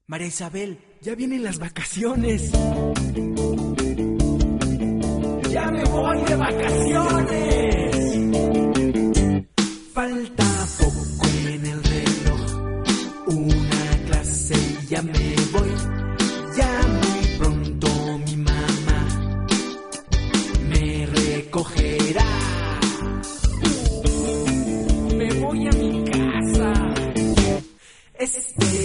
María Isabel, ya vienen las vacaciones. ¡Ya me voy de vacaciones! Falta poco en el reloj, una clase y ya me voy. Ya muy pronto mi mamá me recogerá. Me voy a mi casa.